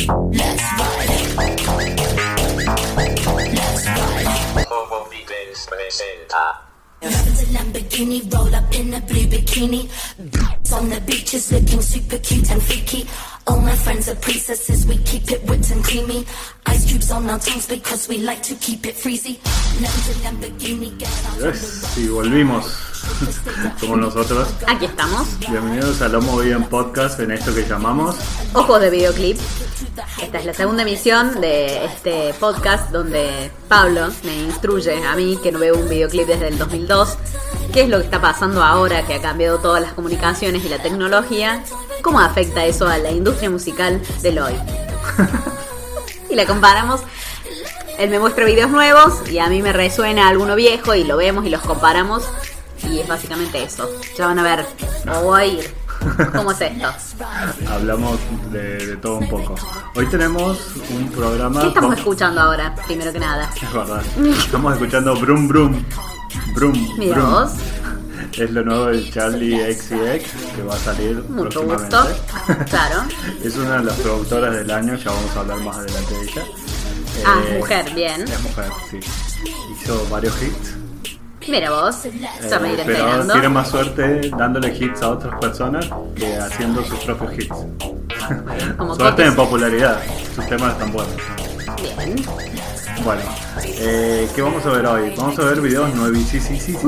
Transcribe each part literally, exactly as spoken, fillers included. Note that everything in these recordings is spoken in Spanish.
Lamborghini, roll up in a blue bikini. On the beaches looking super cute and freaky. All my friends are princesses, we keep it whipped and creamy. Ice cubes on our tongues because we like to keep it freezy. Lamborghini, get out. Yes, y volvimos. Como nosotros. Aquí estamos. Bienvenidos a Lomo Bien Podcast en esto que llamamos Ojos de Videoclip. Esta es la segunda emisión de este podcast donde Pablo me instruye a mí, que no veo un videoclip desde el dos mil dos, qué es lo que está pasando ahora que ha cambiado todas las comunicaciones y la tecnología, cómo afecta eso a la industria musical del hoy. Y la comparamos. Él me muestra videos nuevos y a mí me resuena alguno viejo y lo vemos y los comparamos. Y es básicamente eso. Ya van a ver, o voy a ir. ¿Cómo es esto? Hablamos de, de todo un poco. Hoy tenemos un programa. ¿Qué estamos con... escuchando ahora? Primero que nada. Es verdad. Estamos escuchando Brum Brum. Brum. Mira Brum. vos. Es lo nuevo de Charli X C X que va a salir Mucho próximamente. gusto. Claro. Es una de las productoras del año, ya vamos a hablar más adelante de ella. Ah, Eh, mujer, bien. Es mujer, sí. Hizo varios hits. Mira vos, ya me iré Eh, pero enterando. tiene más suerte dándole hits a otras personas que haciendo sus propios hits. Como Suerte copies. en popularidad, sus temas están buenos. Bien. Bueno, eh, ¿qué vamos a ver hoy? Vamos a ver videos nuevísimos.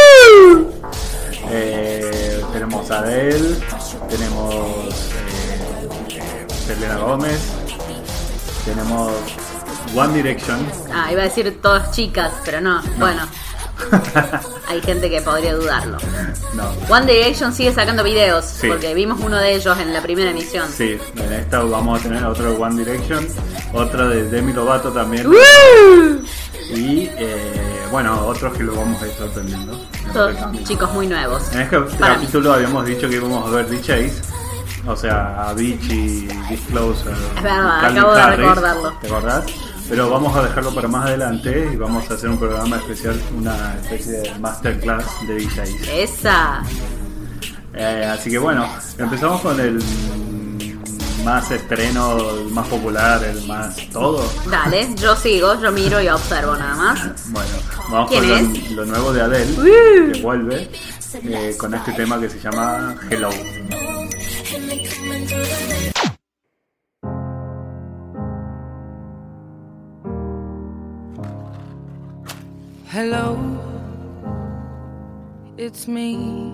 Eh, tenemos a Adele, tenemos eh, Selena Gómez, tenemos One Direction. Ah, iba a decir todas chicas, pero no. Bueno, hay gente que podría dudarlo. No. One Direction sigue sacando videos, Sí. porque vimos uno de ellos en la primera emisión. Sí, en esta vamos a tener otro de One Direction, otra de Demi Lovato también. Y eh, bueno, otros que lo vamos a ir sorprendiendo. Todos chicos muy nuevos. En este Para capítulo habíamos dicho que íbamos a ver D Js, o sea, Avicii, Disclosure, Es verdad, Calvin acabo de Harris, recordarlo. ¿te acordás? Pero vamos a dejarlo para más adelante y vamos a hacer un programa especial, una especie de masterclass de D Js. Esa. Eh, así que bueno, empezamos con el más estreno, el más popular, el más todo. Dale, yo sigo, yo miro y observo nada más. Bueno, vamos ¿Quién con es? lo, lo nuevo de Adele, que vuelve eh, con este tema que se llama Hello. Hello, it's me.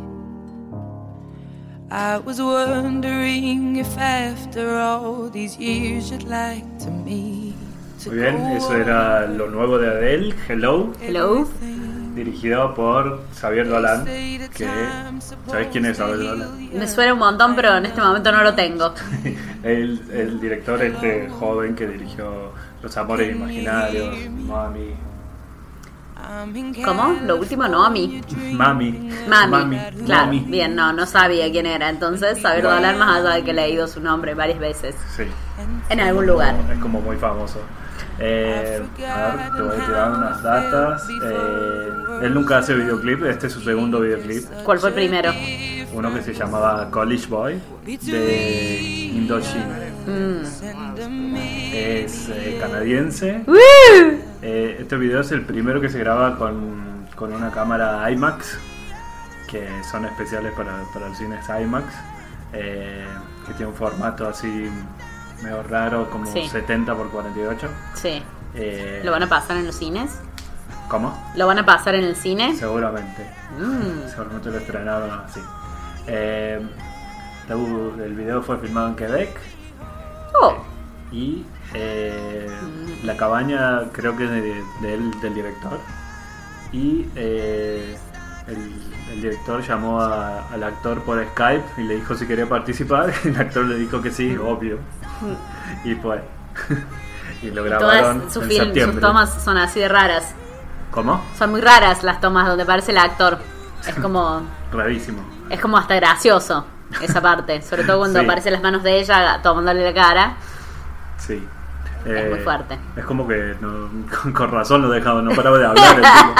I was wondering if after all these years you'd like to meet. Muy bien, eso era lo nuevo de Adele, Hello, Hello. dirigido por Xavier Dolan, que ¿sabés quién es Xavier Dolan? Me suena un montón, pero en este momento no lo tengo. el, el director este joven que dirigió Los Amores Imaginarios, Mami, ¿Cómo? Lo último, no a mí. Mami, Mami. Claro, Mami. bien, no, no sabía quién era. Entonces, saber Bueno. hablar más allá de que he leído su nombre varias veces. Sí, En algún lugar. es como muy famoso. Eh, a ver, te voy a tirar unas datas. Eh, él nunca hace videoclip, este es su segundo videoclip. ¿Cuál fue el primero? Uno que se llamaba College Boy de Indochina. Mm. Es eh, canadiense. Eh, este video es el primero que se graba con, con una cámara IMAX, que son especiales para, para los cines IMAX, eh, que tiene un formato así medio raro, como Sí. setenta por cuarenta y ocho. Sí. Eh, ¿Lo van a pasar en los cines? ¿Cómo? ¿Lo van a pasar en el cine? Seguramente. Mm. Seguramente lo estrenaron así. Eh, el video fue filmado en Quebec. Oh. Y eh, la cabaña creo que es de, de él, del director. Y eh, el, el director llamó a, al actor por Skype y le dijo si quería participar. Y el actor le dijo que sí, obvio. Y fue. Y lo grabaron Todas sus, en film, septiembre. sus tomas son así de raras. ¿Cómo? Son muy raras las tomas donde aparece el actor. Es como Rarísimo. es como hasta gracioso esa parte. Sobre todo cuando Sí. aparecen las manos de ella tomándole la cara. Sí. Es muy fuerte. Es como que no, con, con razón lo dejaba, no paraba de hablar el tipo.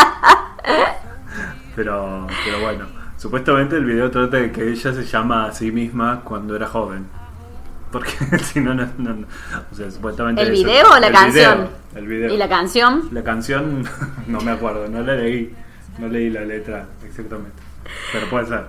Pero, pero bueno, supuestamente el video trata de que ella se llama a sí misma cuando era joven. Porque si no, no, no, no. O sea, supuestamente. ¿El eso- video o la el canción? video, el video. ¿Y la canción? La canción, no me acuerdo, no la leí. No leí la letra exactamente. Pero puede ser.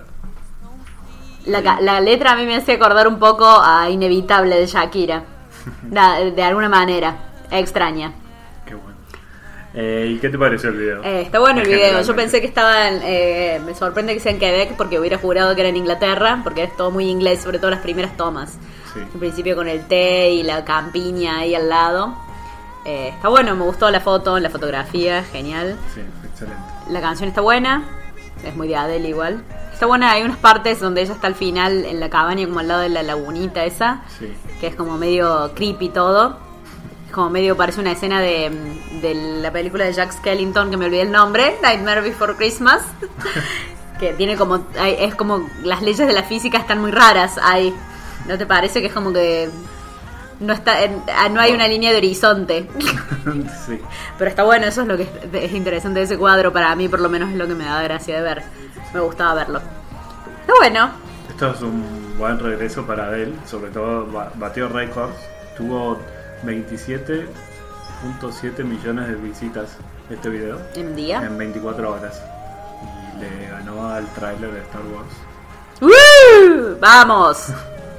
La, ca- la letra a mí me hace acordar un poco a Inevitable de Shakira. Da- de alguna manera. Extraña. Qué bueno. Eh, ¿Y qué te pareció el video? Eh, está bueno el En video. general, Yo pensé que estaba en, eh, me sorprende que sea en Quebec porque hubiera jurado que era en Inglaterra, porque es todo muy inglés, sobre todo las primeras tomas. Sí. En principio con el té y la campiña ahí al lado. Eh, está bueno, me gustó la foto, la fotografía, genial. Sí, excelente. La canción está buena, es muy de Adele igual. Está buena, hay unas partes donde ella está al final en la cabaña, como al lado de la lagunita esa, Sí. que es como medio creepy todo. Es como medio, parece una escena de, de la película de Jack Skellington, que me olvidé el nombre, Nightmare Before Christmas. Que tiene como, hay- es como, las leyes de la física están muy raras ahí. ¿No te parece que es como que no está en- ah, no hay una línea de horizonte? Sí. Pero está bueno, eso es lo que es, es interesante de ese cuadro. Para mí por lo menos es lo que me da gracia de ver. Me gustaba verlo. Está bueno. Esto es un buen regreso para Adele, sobre todo ba- batió récords, tuvo veintisiete punto siete millones de visitas este video En un día. en veinticuatro horas y le ganó al tráiler de Star Wars, ¡Woo! ¡Vamos!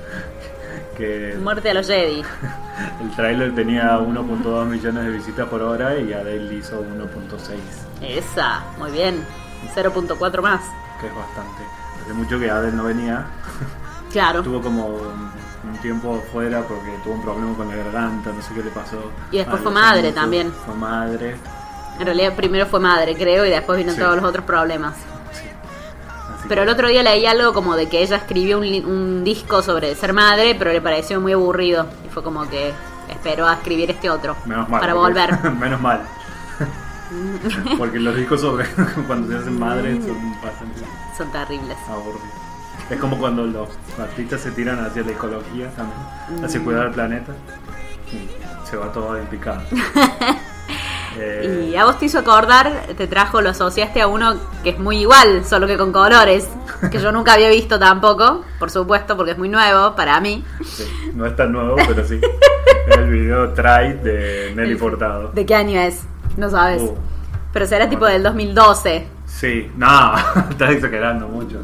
que Muerte a los Jedi. el tráiler tenía uno punto dos millones de visitas por hora y Adele hizo uno punto seis, Esa, muy bien. cero punto cuatro más. que es bastante. Hace mucho que Adele no venía, Claro. tuvo como un un tiempo fuera porque tuvo un problema con la garganta, no sé qué le pasó. Y después Ah, fue lo madre mucho. también. Fue madre, En realidad primero fue madre, creo, y después vino Sí. todos los otros problemas. sí. Así Pero que- el otro día leí algo como de que ella escribió un, li- un disco sobre ser madre, pero le pareció muy aburrido. Y fue como que esperó a escribir este otro Menos mal. para porque- volver. Menos mal. Porque los discos sobre cuando se hacen madres son bastante Son terribles. aburridos. Es como cuando los artistas se tiran hacia la ecología también, hacia cuidar el planeta. Y se va todo en picado. Eh, Y a vos te hizo acordar, te trajo, lo asociaste a uno que es muy igual, solo que con colores, que yo nunca había visto tampoco, por supuesto, porque es muy nuevo para mí. sí, no es tan nuevo, pero sí. Es el video Try de Nelly Furtado. ¿De qué año es? No sabes. Uh. Pero será tipo del dos mil doce. Sí, no, estás exagerando mucho.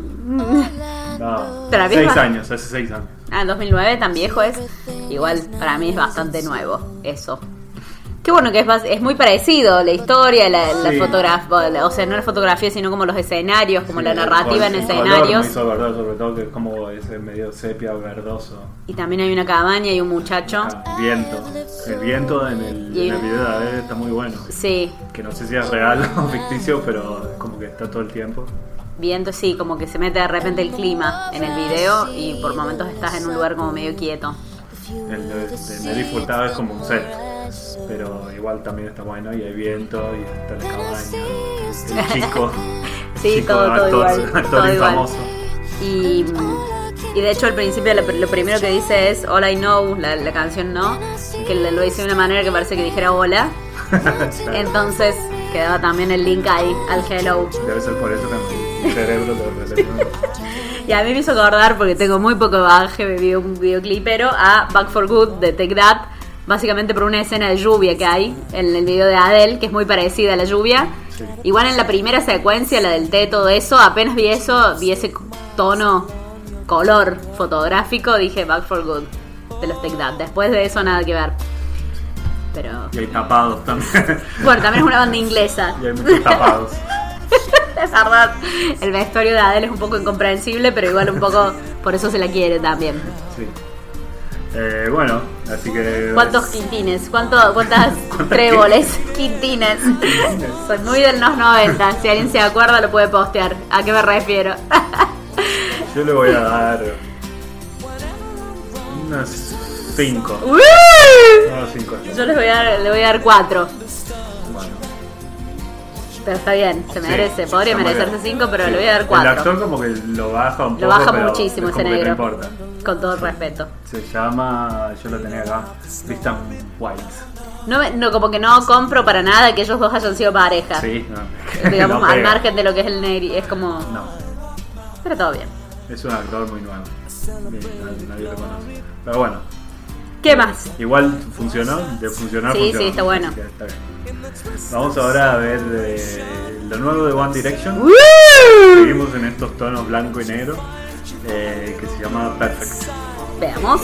No, Pero la seis misma- años, hace seis años. Ah, el dos mil nueve tan viejo es. Igual para mí es bastante nuevo eso. Qué bueno que es, bas- es muy parecido la historia, la, la Sí. fotografía, o sea, no la fotografía, sino como los escenarios, como Sí, la el narrativa col- en el color escenarios. me hizo acordar, sobre todo que es como ese medio sepia verdoso. Y también hay una cabaña y un muchacho. Ah, el viento. El viento en el, Y- en el video de Adele está muy bueno. Sí, Que no sé si es real o ficticio, pero es como que está todo el tiempo. viento, sí, como que se mete de repente el clima en el video y por momentos estás en un lugar como medio quieto. El de, de Nelly Furtado es como un set. Pero igual también está bueno y hay viento y está la cabaña. El chico. Sí, chico todo, todo actor, igual, actor todo igual. famoso. Y, y de hecho al principio lo, lo primero que dice es All I Know, la, la canción no, que lo dice de una manera que parece que dijera hola. Entonces quedaba también el link ahí al hello. Debe ser por eso que mi cerebro lo relaciona. Y a mí me hizo acordar, porque tengo muy poco bagaje de video, un videoclipero, a Back for Good de Take That, básicamente por una escena de lluvia que hay en el video de Adele, que es muy parecida a la lluvia. Sí. Igual en la primera secuencia, la del té, todo eso, apenas vi eso, vi ese tono, color fotográfico, dije Back for Good de los Take That. Después de eso nada que ver. Pero Y hay tapados también. bueno, también es una banda inglesa. Y hay muchos tapados. Es verdad, el vestuario de Adele es un poco incomprensible, pero igual un poco por eso se la quiere también. Sí. Eh, bueno, así que. ¿Cuántos quintines? ¿Cuánto, ¿Cuántas tréboles? Quintines. Soy muy de los noventa. Si alguien se acuerda lo puede postear. ¿A qué me refiero? Yo le voy a dar. Unas cinco. ¡Woo! Unos cinco. Yo les voy a dar, le voy a dar cuatro. Bueno. Pero está bien, se Sí, merece. Podría está muy merecerse bien. cinco, pero Sí. le voy a dar El cuatro. actor como que lo baja un poco. Lo baja pero muchísimo es ese como que negro. no importa. Con todo el respeto. Se llama, yo lo tenía acá, Tristan White. No, me- no, como que no compro para nada que ellos dos hayan sido pareja. Sí, no. Digamos, No al pega. margen de lo que es el negri. Es como. No, Pero todo bien. es un actor muy nuevo. nadie, nadie lo conoce. Pero bueno, ¿Qué más? igual funcionó, de funcionar Sí, funcionó. sí, está bueno. Así que está bien. Vamos ahora a ver eh, lo nuevo de One Direction. ¡Woo! Seguimos en estos tonos blanco y negro, eh, que se llama Perfect. Veamos.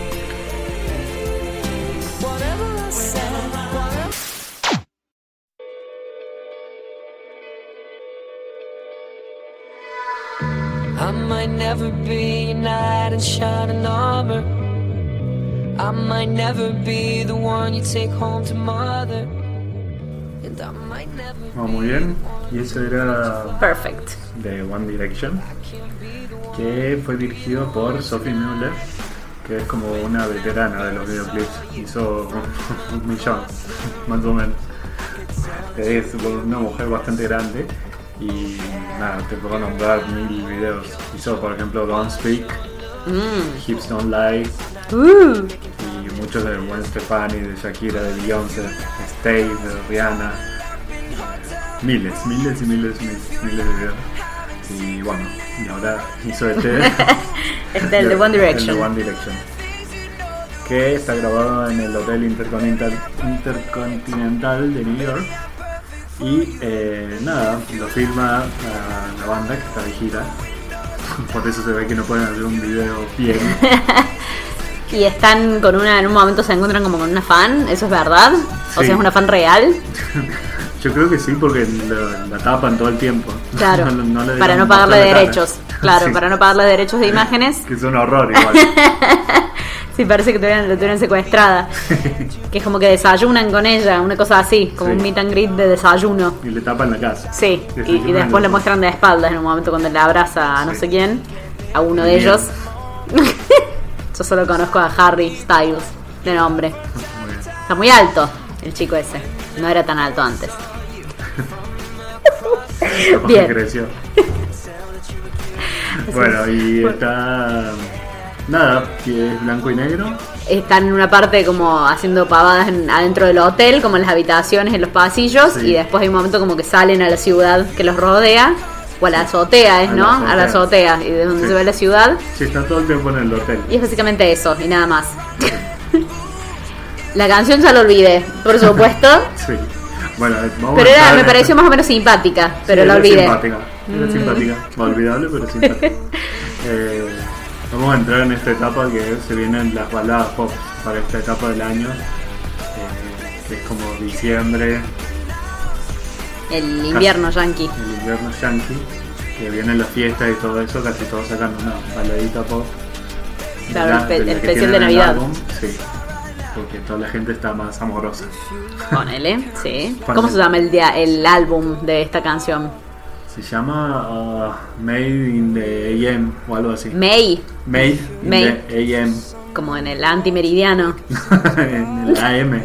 I might never be a knight in shining armor. I might never be the one you take home to mother. And I might never Oh, muy bien. Y eso era Perfect. de One Direction, que fue dirigido por Sophie Muller, que es como una veterana de los videoclips. Hizo un millón, más o menos. Es una mujer bastante grande. Y nada, te puedo nombrar mil videos. Hizo, por ejemplo, Don't Speak, Mm. Hips Don't Lie, Uh. y muchos de Gwen Stefani, de Shakira, de Beyoncé, Stay, de Rihanna. Miles, miles y miles y miles, miles de videos. Y bueno, y ahora hizo este. Este, el de One Direction. El de One Direction. Que está grabado en el Hotel Intercontinental, Intercontinental de New York. Y eh, nada, lo filma a la banda que está de gira. Por eso se ve que no pueden hacer un video bien. Y están con una, en un momento se encuentran como con una fan, ¿eso es verdad? O Sí. sea, es una fan real. Yo creo que sí, porque la, la tapan todo el tiempo. Claro, No- no le para dejan no pagarle mostrar la cara. derechos. Claro, Sí, para no pagarle derechos de imágenes. que es un horror igual. Sí, parece que tuvieran, lo tuvieran secuestrada. Que es como que desayunan con ella, una cosa así, como Sí. un meet and greet de desayuno. Y le tapan la casa. Sí, y, y Desayunan después le los- muestran de espaldas en un momento cuando le abraza a no Sí. sé quién, a uno de Bien. ellos. Yo solo conozco a Harry Styles de nombre. Muy bien. Está muy alto el chico ese. No era tan alto antes. Capaz Bien. que creció. Bueno, y está. Nada, que es blanco y negro. Están en una parte como haciendo pavadas en- adentro del hotel, como en las habitaciones, en los pasillos, Sí. y después hay un momento como que salen a la ciudad que los rodea, o a la azotea, ¿es, A no? la azotea. A la azotea, y de donde Sí. se ve la ciudad, Sí, está todo el tiempo en el hotel. y es básicamente eso, y nada más. La canción ya la olvidé, por supuesto, Sí. Bueno, vamos pero a era, entrar me en pareció esta- más o menos simpática, pero Sí, la era olvidé. Simpática. Era simpática. Olvidable, pero simpática. Eh, vamos a entrar en esta etapa que se vienen las baladas pop para esta etapa del año, eh, que es como diciembre, El invierno yankee. el invierno yankee, que vienen las fiestas y todo eso, casi todos sacan una baladita pop. Claro, de la- el espe- de la el que especial tienen de en el Navidad. álbum, sí, porque toda la gente está más amorosa. Ponele, sí. Ponele. ¿Cómo se llama el, día, el álbum de esta canción? Se llama uh, Made in the A M o algo así. May, Made in Made. the A M. como en el antimeridiano. En el A M.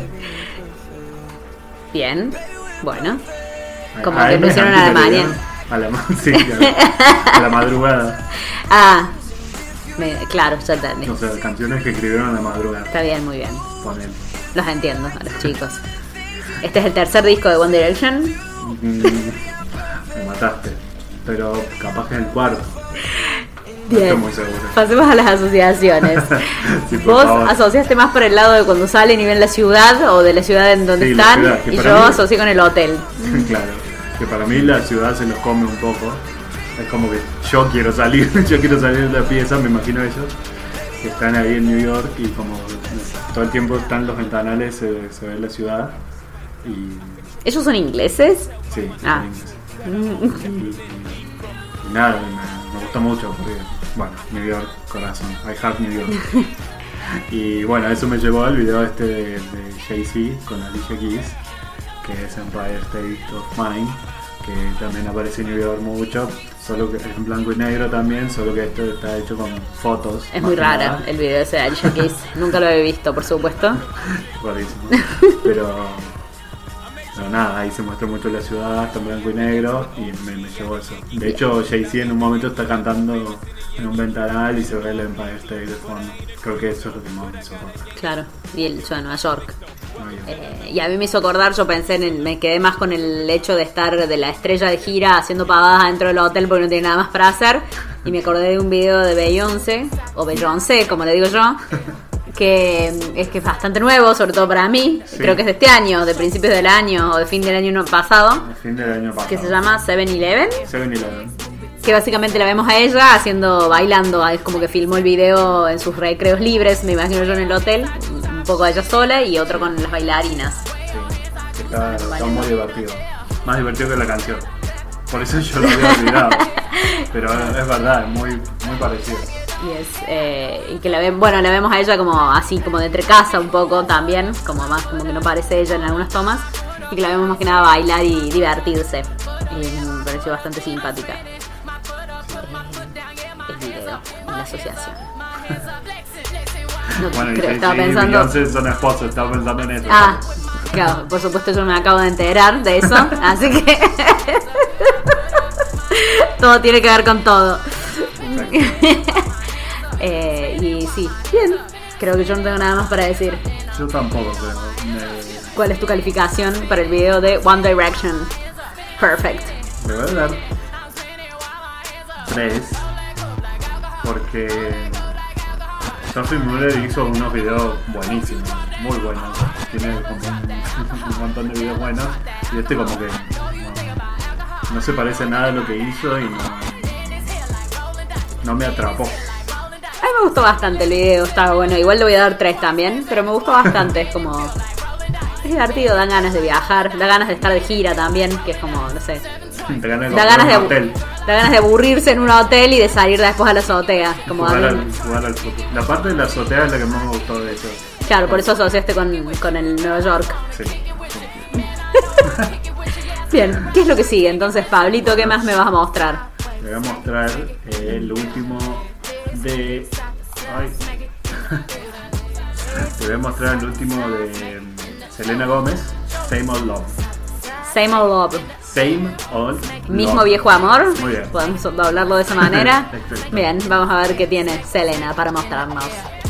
Bien, bueno. Como A que M lo hicieron a la antimeridiano. mañana. A la, ma- sí, a la, a la madrugada. Ah, me- claro, ya entendí. O sea, canciones que escribieron a la madrugada. Está bien, muy bien. Ponele. Los entiendo a los chicos. Este es el tercer disco de One Direction. Mm, me mataste. Pero capaz que es el cuarto. No Bien. estoy muy seguro. Pasemos a las asociaciones. Sí, por Vos favor. asociaste más por el lado de cuando salen y ven la ciudad o de la ciudad en donde Sí, la están, ciudad, que y para yo mí- asocié con el hotel. Claro. Que para mí la ciudad se los come un poco. Es como que yo quiero salir, yo quiero salir de la pieza, me imagino ellos que están ahí en New York y como todo el tiempo están los ventanales, se, se ve la ciudad y ¿Ellos son ingleses? sí, Ah. y, y- y nada, me, me gusta mucho porque, bueno, New York, corazón, I have New York. Y bueno, eso me llevó al video este de, de Jay-Z con Alicia Keys, que es Empire State of Mind, que también aparece en New York mucho, solo que es en blanco y negro también, solo que esto está hecho con fotos. Es más muy que rara nada. el video ese de Alicia Keys. Nunca lo he visto, por supuesto. Rarísimo. Pero, pero nada, ahí se muestra mucho la ciudad, está en blanco y negro y me, me llevó eso. De hecho, Jay-Z en un momento está cantando en un ventanal y se ve el Empire State de fondo. Creo que eso es lo que más me hizo acordar. Claro, y el show de Nueva York. Muy bien. Eh, y a mí me hizo acordar, yo pensé en el, me quedé más con el hecho de estar de la estrella de gira haciendo pavadas dentro del hotel porque no tiene nada más para hacer. Y me acordé de un video de Beyoncé, o Beyoncé, como le digo yo, que es que es bastante nuevo, sobre todo para mí. Sí. Creo que es de este año, de principios del año o de fin del año pasado. De fin del año pasado. Que se llama seven eleven. seven eleven. Que básicamente la vemos a ella haciendo, bailando. Es como que filmó el video en sus recreos libres, me imagino yo en el hotel. Un poco a ella sola y otro con las bailarinas. Sí, está, está muy divertido. Más divertido que la canción. Por eso yo lo había olvidado. Pero es verdad, es muy, muy parecido. Y es eh, y que la ven, bueno, la vemos a ella como así, como de entre casa un poco también, como más como que no parece ella en algunas tomas, y que la vemos más que nada bailar y divertirse. Y me pareció bastante simpática. Eh, el video, la asociación. No, bueno, creo, y estaba sí, pensando. Entonces son esposos, estaba pensando en eso. Ah, claro, por supuesto yo me acabo de enterar de eso, así que todo tiene que ver con todo. eh, y sí, bien. Creo que yo no tengo nada más para decir. Yo tampoco, pero me... ¿Cuál es tu calificación para el video de One Direction? Perfect. Le voy a dar tres, porque Sophie Muller hizo unos videos buenísimos, muy buenos. Tiene como un, un montón de videos buenos, y este como que no, no se parece a nada a lo que hizo y no, no me atrapó. A mí me gustó bastante el video, estaba bueno. Igual le voy a dar tres también, pero me gustó bastante. Es como... es divertido, dan ganas de viajar, da ganas de estar de gira también, que es como, no sé... Te ganas de da, ganas de, un hotel. da ganas de aburrirse en un hotel y de salir después a la azotea. Como jugar, a al, jugar al fútbol. La parte de la azotea es la que más me gustó de eso. Claro, por eso asociaste con, con el Nueva York. Sí. Bien, ¿qué es lo que sigue? Entonces, Pablito, ¿qué más me vas a mostrar? Le voy a mostrar eh, el último de... Ay. Te voy a mostrar el último de Selena Gómez, Same Old Love. Same Old Love. Same Old Love. Mismo viejo amor. Muy bien. Podemos hablarlo de esa manera. Bien, vamos a ver qué tiene Selena para mostrarnos.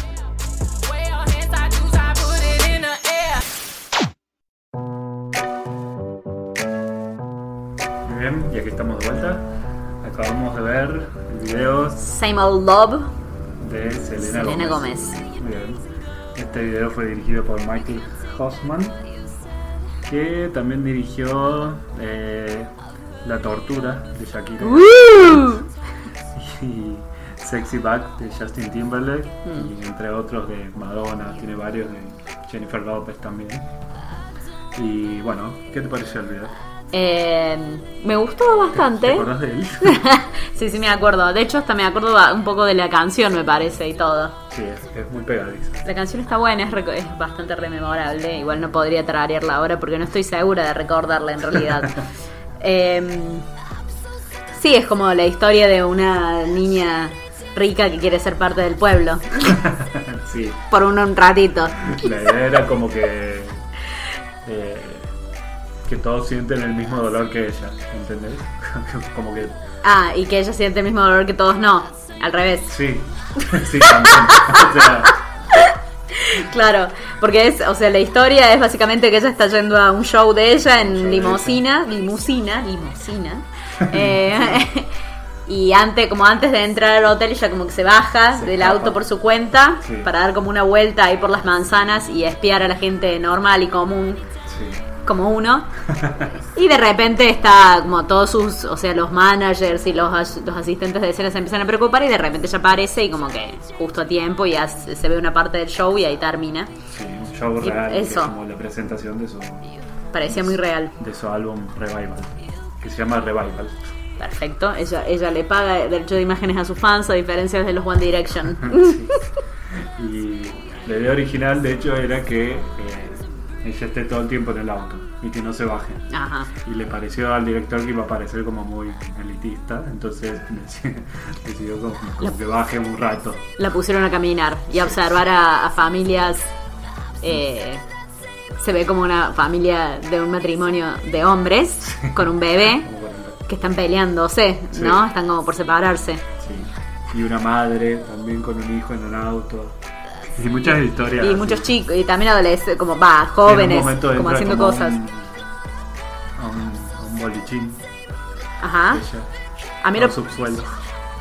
Muy bien, y aquí estamos de vuelta. Acabamos de ver el video Same Old Love de Selena, Selena Gómez. Gómez. Muy bien. Este video fue dirigido por Michael Hoffman, que también dirigió eh, La Tortura de Shakira ¡Uh! y Sexy Back de Justin Timberlake, mm. y entre otros de Madonna, tiene varios de Jennifer Lopez también. Y bueno, ¿qué te pareció el video? Eh, me gustó bastante. ¿Te acordás de él? Sí, sí, me acuerdo. De hecho, hasta me acuerdo un poco de la canción, me parece, y todo. Sí, es, es muy pegadiza. La canción está buena, es, rec- es bastante rememorable. Igual no podría tararearla ahora porque no estoy segura de recordarla en realidad. eh, sí, es como la historia de una niña rica que quiere ser parte del pueblo. Sí. Por un, un ratito. La idea era como que... Eh, que todos sienten el mismo dolor que ella, ¿entendés? Como que... Ah, y que ella siente el mismo dolor que todos no. Al revés. Sí, sí, también. O sea... Claro, porque es, o sea, la historia es básicamente que ella está yendo a un show de ella en limusina, limusina, limusina. eh, y antes, como antes de entrar al hotel, ella como que se baja se del escapa. auto por su cuenta, Sí. para dar como una vuelta ahí por las manzanas y espiar a la gente normal y común. Sí. Como uno, y de repente está como todos sus, o sea, los managers y los, as- los asistentes de escena se empiezan a preocupar, y de repente ella aparece y como que justo a tiempo y ya se, se ve una parte del show y ahí termina. Sí, un show Y real, que es eso. como la presentación de su, Parecía muy real. de su álbum Revival, que se llama Revival. Perfecto, ella, ella le paga derecho de imágenes a sus fans, a diferencia de los One Direction. Sí. Y la idea original, de hecho, era que eh, ella esté todo el tiempo en el auto y que no se baje. Ajá. Y le pareció al director que iba a parecer como muy elitista, entonces decidió como, como que baje un rato. La pusieron a caminar y a observar a, a familias. Eh, se ve como una familia de un matrimonio de hombres con un bebé Como para- que están peleándose, Sí. ¿no? Están como por separarse. Sí. Y una madre también con un hijo en un auto. Y muchas historias. Y así. muchos chicos, y también adolescentes, como va, En un jóvenes, momento como entra haciendo como cosas. un- a un, a un bolichín. Ajá. Ella, A mí con lo- subsuelo.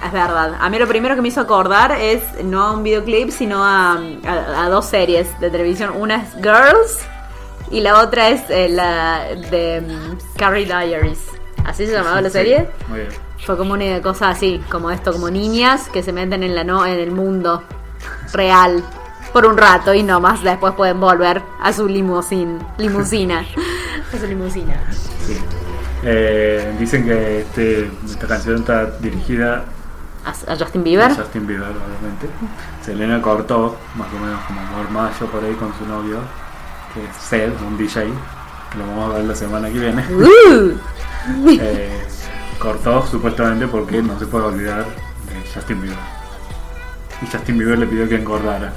es verdad. A mí lo primero que me hizo acordar es no a un videoclip, sino a, a, a dos series de televisión. Una es Girls y la otra es eh, la de um, Carrie Diaries. ¿Así se llamaba la Sí, serie? muy bien. Fue como una cosa así, como esto, como niñas que se meten en la no en el mundo real por un rato y nomás después pueden volver a su limusín, limusina. A su limusina. Sí. Eh, dicen que este, esta canción está dirigida A, a Justin Bieber. a Justin Bieber, obviamente. Selena cortó, más o menos como por mayo por ahí, con su novio, que es Sed, un D J, que lo vamos a ver la semana que viene. Uh. eh, cortó supuestamente porque no se puede olvidar de Justin Bieber. Y Justin Bieber le pidió que engordara.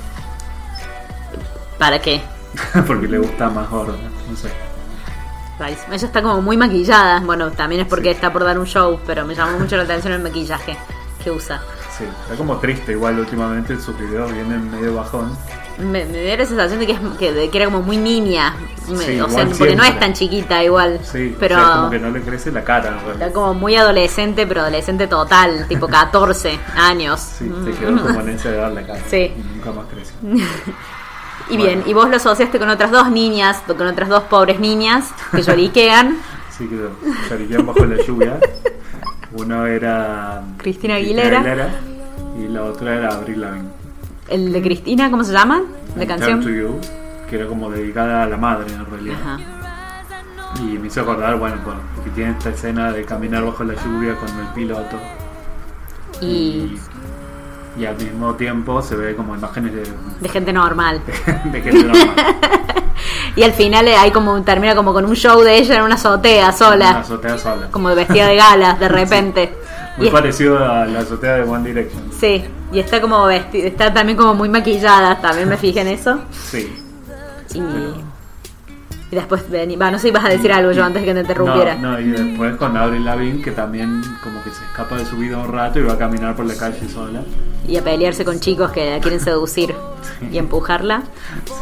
¿Para qué? Porque le gusta más gorda, no sé. Ella está como muy maquillada. Bueno, también es porque Sí. está por dar un show, pero me llamó mucho la atención el maquillaje que usa. Sí, está como triste igual últimamente, sus videos vienen medio bajón. Me, me dio la sensación de que, es, que, de que era como muy niña. Me- Sí, o sea, igual porque no siempre. es tan chiquita igual. Sí, pero o sea, como que no le crece la cara, en realidad. está como muy adolescente, pero adolescente total, tipo catorce años. Sí, se quedó como en esa edad la cara. Sí. Y nunca más creció. Y Bueno. bien, y vos lo asociaste con otras dos niñas, con otras dos pobres niñas que lloriquean. Sí, quedó. Lloriquean bajo la lluvia. Uno era Cristina Aguilera. y la otra era Avril Lavigne. El de Cristina, ¿cómo se llama? La Turn canción. to You, que era como dedicada a la madre en realidad. Ajá. Y me hizo acordar, bueno, por- porque tiene esta escena de caminar bajo la lluvia con el piloto. Y y al mismo tiempo se ve como imágenes de, de gente normal. de gente normal. Y al final eh, hay como termina como con un show de ella en una azotea Una sola, azotea sola. como vestida de gala de repente. Muy Y- parecido a la azotea de One Direction. Sí, y está como vestida, está también como muy maquillada, también me fijé en eso. Sí. Y, y después vení, va, no sé si vas a decir algo yo antes que te interrumpiera. No, no, y después con Avril Lavigne, que también como que se escapa de su vida un rato y va a caminar por la calle sola. Y a pelearse con chicos que la quieren seducir y empujarla. Sí.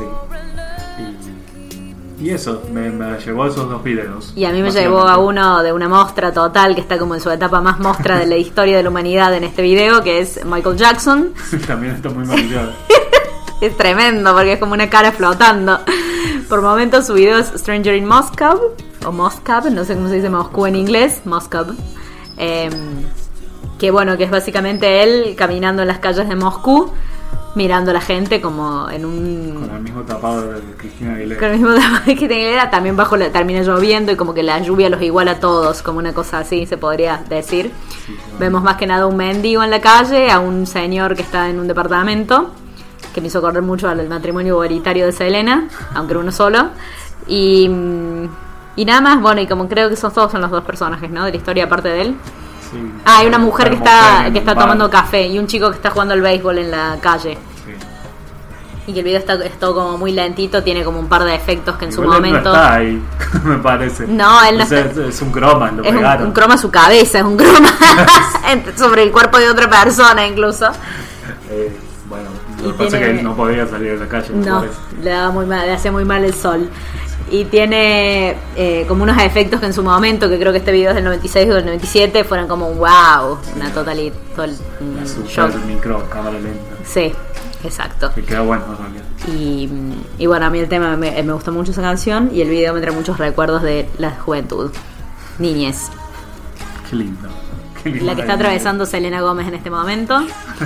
Y, y eso, me, me llevó a esos dos videos. Y a mí me básicamente. llevó a uno de una mostra total que está como en su etapa más mostra de la historia de la humanidad en este video, que es Michael Jackson. También está muy maquillado. Es tremendo porque es como una cara flotando. Por momentos su video es Stranger in Moscow, o Moscow, no sé cómo se dice Moscú en inglés, Moscow. Eh, que bueno, que es básicamente él caminando en las calles de Moscú, mirando a la gente como en un... Con el mismo tapado de Cristina Aguilera. Con el mismo tamaño que tenía, también bajo la, termina lloviendo y como que la lluvia los iguala a todos, como una cosa así se podría decir. Sí, bueno. Vemos más que nada un mendigo en la calle, a un señor que está en un departamento, que me hizo acordar mucho al matrimonio igualitario de Selena, aunque era uno solo. Y, y nada más, bueno, y como creo que esos todos son los dos personajes, ¿no? De la historia aparte de él. Sí. Ah, hay una mujer que Una está mujer en que está un bar. tomando café y un chico que está jugando al béisbol en la calle. Sí. Y que el video está es todo como muy lentito, tiene como un par de efectos que en su Igual él momento... no está ahí, me parece. No, él no O sea, está- es, es un croma, lo Es un, pegaron. un croma a su cabeza, es un croma en- sobre el cuerpo de otra persona incluso. Eh, bueno, Y lo que pasa tiene- es que él no podía salir de la calle. me No, parece. le daba muy mal, le hacía muy mal el sol. Y tiene eh, como unos efectos que en su momento, que creo que este video es del noventa y seis o del noventa y siete, fueron como wow, una totalidad, un La super shock. micro, cámara lenta. Sí, exacto. Que queda bueno en realidad. Y, y bueno, a mí el tema me, me gustó mucho esa canción y el video me trae muchos recuerdos de la juventud, niñez. Qué lindo. Qué lindo La que está niñez. atravesando Selena Gómez en este momento.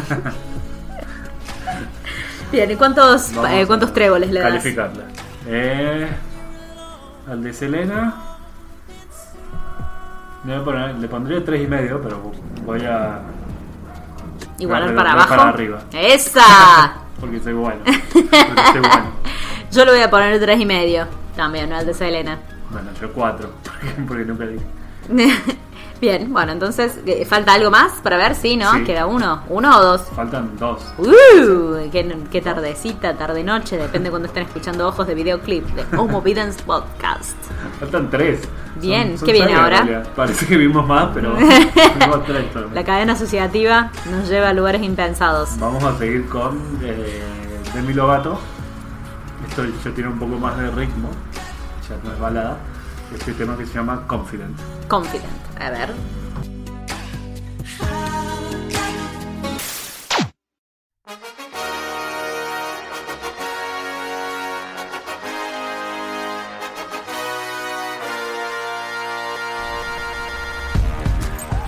Bien, ¿y cuántos, Vamos eh, a cuántos tréboles le das? Calificarla. Eh, al de Selena le, voy a poner- le pondría tres y medio, pero voy a Igualar voy para a- voy abajo. para arriba. ¡Esa! Porque soy bueno. Porque soy bueno. Yo le voy a poner tres y medio también, ¿no? Al de Selena. Bueno, yo cuatro, porque nunca dije. Bien, bueno, entonces, ¿eh, ¿falta algo más para ver? Sí, ¿no? Sí. ¿Queda uno? ¿Uno o dos? Faltan dos. ¡Uh! Qué, qué tardecita, tarde-noche, depende cuando estén escuchando Ojos de Videoclip de Homo Videns Podcast. Faltan tres. Bien, Son- son ¿qué viene seis en ahora? realidad. Parece que vimos más, pero vimos tres solamente. La cadena asociativa nos lleva a lugares impensados. Vamos a seguir con eh, Demi Lovato. Esto ya tiene un poco más de ritmo, ya no es balada. Este tema que se llama Confident. Confident. A ver.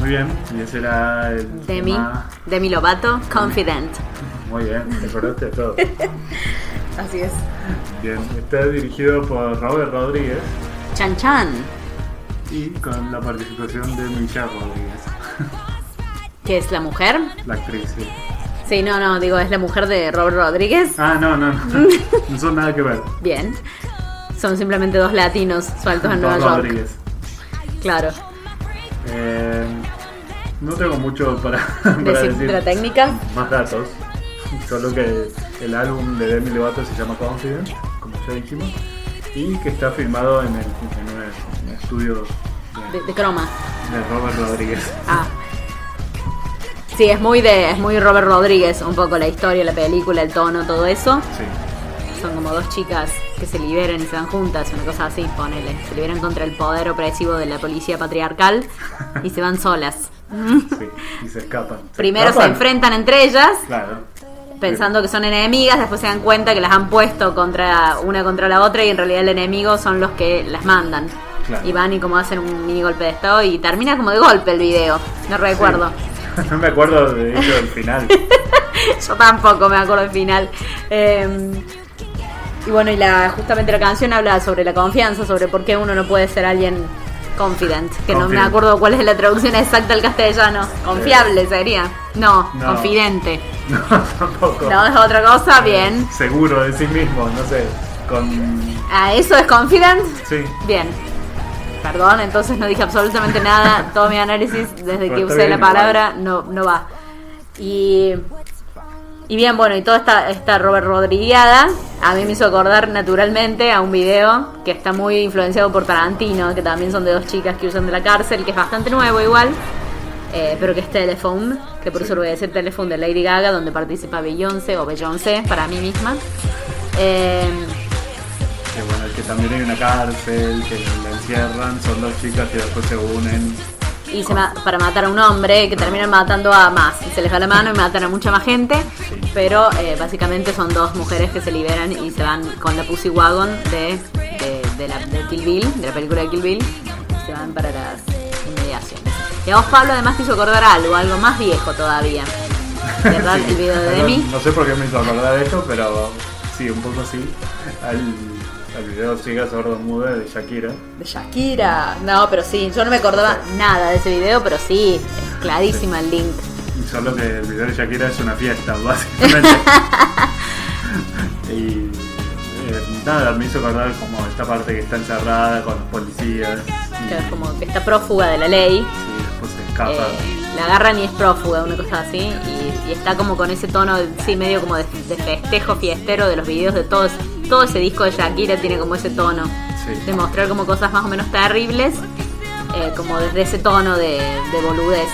Muy bien, y ese era el Demi, tema... Demi Lovato, Confident. Muy bien, te acordaste de todo. Así es. Bien, está dirigido por Robert Rodríguez Chan Chan, y con la participación de Michelle Rodríguez, que es la mujer. la actriz. Sí. Sí, no, no, digo, es la mujer de Robert Rodríguez. Ah, no, no, no, no son nada que ver. Bien. Son simplemente dos latinos sueltos en Nueva Robert York. Rodríguez. Claro. Eh, no tengo mucho para, para Decir decir la técnica. más datos, solo que el álbum de Demi Lovato se llama Confident, como ya dijimos, y que está filmado en, el, en un, un estudio de, De, de croma. de Robert Rodríguez. Ah. Sí, es muy de, es muy Robert Rodríguez, un poco la historia, la película, el tono, todo eso. Sí. Son como dos chicas que se liberan y se van juntas, una cosa así, ponele. Se liberan contra el poder opresivo de la policía patriarcal y se van solas. Sí, y se escapan. ¿Se Primero escapan? se enfrentan entre ellas, Claro. pensando que son enemigas, después se dan cuenta que las han puesto contra una contra la otra y en realidad el enemigo son los que las mandan. Claro. Y van y como hacen un mini golpe de estado y termina como de golpe el video, no recuerdo. Sí. No me acuerdo de hecho del final. Yo tampoco me acuerdo del final. Eh, y bueno, y la justamente la canción habla sobre la confianza, sobre por qué uno no puede ser alguien confident, que no me Confident. acuerdo cuál es la traducción exacta al castellano. Confiable sería. No, No. confidente. No, tampoco. No, es otra cosa, bien. Seguro de sí mismo, no sé. Con. Ah, ¿eso es confident? Sí. Bien. Perdón, entonces no dije absolutamente nada. Todo mi análisis desde Pero que está usé bien la palabra no, no va. Y, y bien, bueno, y toda esta, esta Robert Rodrigueada a mí me hizo acordar naturalmente a un video que está muy influenciado por Tarantino, que también son de dos chicas que usan de la cárcel, que es bastante nuevo igual, eh, pero que es Telephone, que por eso lo voy a decir Telephone, de Lady Gaga, donde participa Beyoncé o Beyoncé, para mí misma. Eh, Que bueno, que también hay una cárcel, que la encierran, son dos chicas que después se unen. y se ma- para matar a un hombre, que terminan matando a más, y se les va la mano y matan a mucha más gente, Sí. pero eh, básicamente son dos mujeres que se liberan y se van con la Pussy Wagon de, de, de, la, de Kill Bill, de la película de Kill Bill, y se van para las inmediaciones. Y a vos, Pablo, además te hizo acordar algo, algo más viejo todavía, ¿verdad? Sí. El video de No- Demi. No sé por qué me hizo acordar de esto, pero sí, un poco así. Al, al video Ciega Sordo Muda de Shakira. De Shakira. No, pero sí, yo no me acordaba nada de ese video, pero sí, es clarísima el link. Solo que el video de Shakira es una fiesta, básicamente. Y eh, nada, me hizo acordar como esta parte que está encerrada con los policías. Y, Que es como que está prófuga de la ley. sí, después se escapa. Eh, la agarran y es prófuga, una cosa así, y, y está como con ese tono, sí, medio como de, de festejo fiestero de los videos de todos, todo ese disco de Shakira tiene como ese tono, Sí. de mostrar como cosas más o menos terribles, eh, como desde ese tono de, de boludez.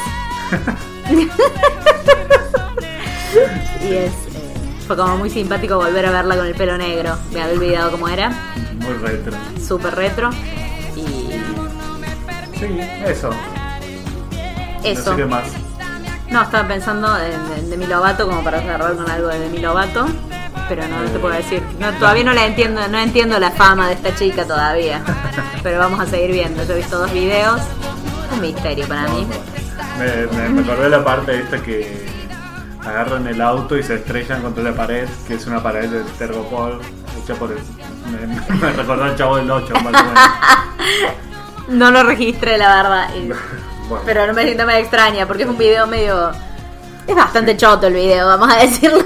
Y es, eh, fue como muy simpático volver a verla con el pelo negro, me había olvidado cómo era, Muy retro. súper retro, y Sí, eso. eso. No sé qué más. No, estaba pensando en, en Demi Lovato como para cerrar con algo de Demi Lovato, pero no, no te puedo decir. No, todavía no la entiendo, no entiendo la fama de esta chica todavía. Pero vamos a seguir viendo. Yo he visto dos videos, un misterio para mí. Me, me, me acordé de la parte esta que agarran el auto y se estrellan contra la pared, que es una pared de tergopol hecha por el... Me, me recordó al Chavo del ocho, más o menos. No lo registré, la verdad. y- Bueno, Pero no me, no me extraña, porque es un video medio... Es bastante choto el video, vamos a decirlo.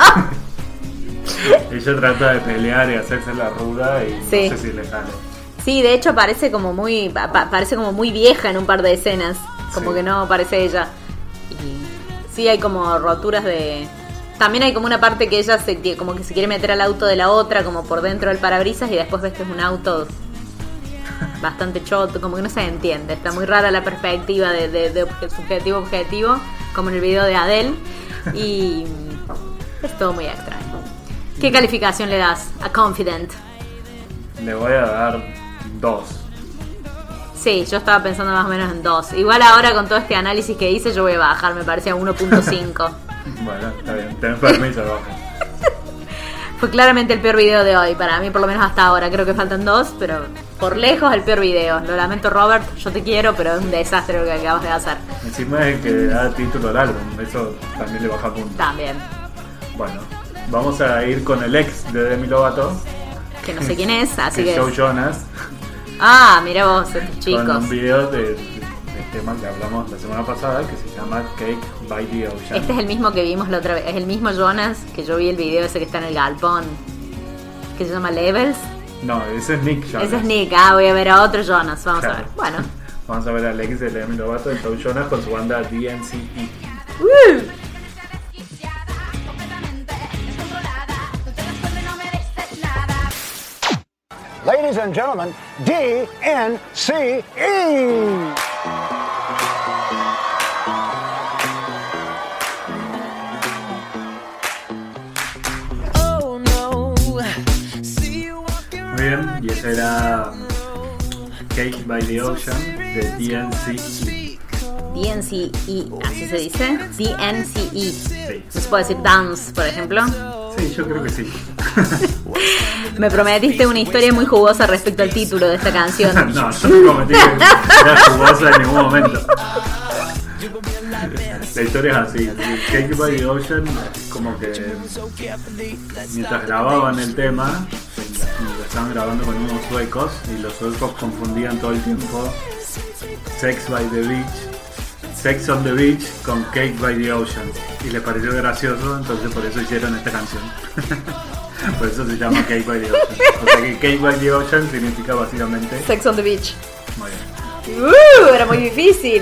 ella trata de pelear y hacerse la ruda y Sí. no sé si le sale. Sí, de hecho parece como muy pa- pa- parece como muy vieja en un par de escenas, como Sí. que no parece ella. Y sí hay como roturas de... También hay como una parte que ella se que- como que se quiere meter al auto de la otra, como por dentro del parabrisas, y después ves que es un auto bastante choto, como que no se entiende. Está muy rara la perspectiva de, de, de obje- subjetivo a objetivo, como en el video de Adele, y es todo muy extraño. ¿Qué calificación le das a Confident? Le voy a dar dos. Sí, yo estaba pensando más o menos en dos. Igual ahora con todo este análisis que hice yo voy a bajar, me parecía uno punto cinco. Bueno, está bien, ten permiso, baja. Fue claramente el peor video de hoy, para mí por lo menos hasta ahora. Creo que faltan dos, pero por lejos el peor video. Lo lamento, Robert, yo te quiero, pero es un desastre lo que acabas de hacer. Encima es que da título al álbum, eso también le baja punto. También. Bueno, vamos a ir con el ex de Demi Lovato. Que no sé quién es, así que que... es Joe Jonas. Ah, mira vos, estos chicos. Con un video de, de, del tema que hablamos la semana pasada, que se llama Cake by the Ocean. Este es el mismo que vimos la otra vez. Es el mismo Jonas que yo vi el video ese que está en el galpón, que se llama Levels. No, ese es Nick Jonas. Ese es Nick. Ah, voy a ver a otro Jonas. Vamos Claro. a ver. Bueno. Vamos a ver al ex de Demi Lovato, Joe Jonas, con su banda D N C E. ¡Uh! Ladies and gentlemen, D N C E! Muy bien, y ese era Cake by the Ocean de D N C E. D N C E, así se dice. D N C E. Sí. ¿No se puede decir dance, por ejemplo? Sí, yo creo que sí. Me prometiste una historia muy jugosa respecto al título de esta canción. No, yo no prometí que era jugosa en ningún momento. La historia es así. Cake by the Ocean es como que mientras grababan el tema, lo estaban grabando con unos suecos y los suecos confundían todo el tiempo Sex by the Beach, Sex on the Beach con Cake by the Ocean, y les pareció gracioso, entonces por eso hicieron esta canción. Por eso se llama Cake by the Ocean. O sea que Cake by the Ocean significa básicamente Sex on the Beach. muy bien. ¡Uh! Era muy difícil.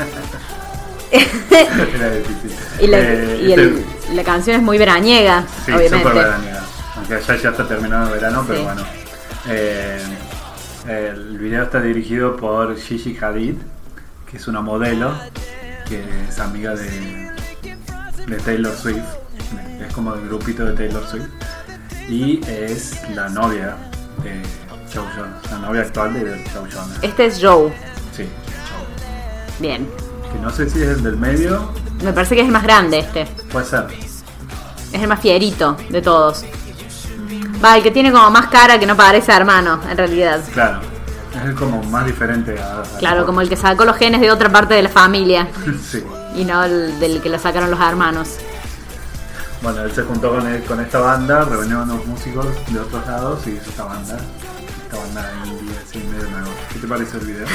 Era difícil. Y, la, Eh, y este- el, la canción es muy veraniega, Sí, obviamente. súper veraniega. Aunque ya, ya está terminado el verano, pero Sí. bueno. Eh, el video está dirigido por Gigi Hadid, que es una modelo, que es amiga de, de Taylor Swift. Es como el grupito de Taylor Swift. Y es la novia de Joe Jonas, la novia actual de Joe Jonas. Este es Joe. Sí, Joe. Bien. Que no sé si es el del medio, Me parece que es el más grande este. puede ser. Es el más fierito de todos. Va, el que tiene como más cara que no parece hermano, en realidad. Claro, es el como más diferente a... a Claro, como el que sacó los genes de otra parte de la familia Sí. y no el del que lo sacaron los hermanos. Bueno, él se juntó con, él, con esta banda, reunió a unos músicos de otros lados y hizo esta banda. Esta banda indie, así medio nuevo. ¿Qué te parece el video?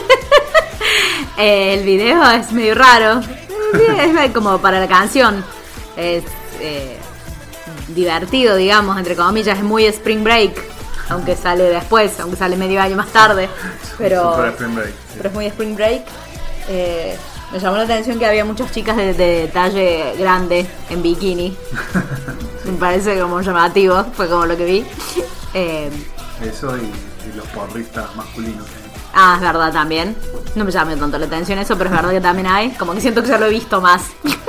Eh, el video es medio raro. Es como para la canción. Es eh, divertido, digamos, entre comillas. Es muy Spring Break. Aunque sale después, aunque sale medio año más tarde. Pero, Super Spring Break, sí. pero es muy Spring Break. Eh, me llamó la atención que había muchas chicas de, de talle grande en bikini. Me parece como llamativo. Fue como lo que vi. Eh, Eso y, y los porristas masculinos. Ah, es verdad también. No me llama tanto la atención eso, pero es verdad que también hay. Como que siento que ya lo he visto más.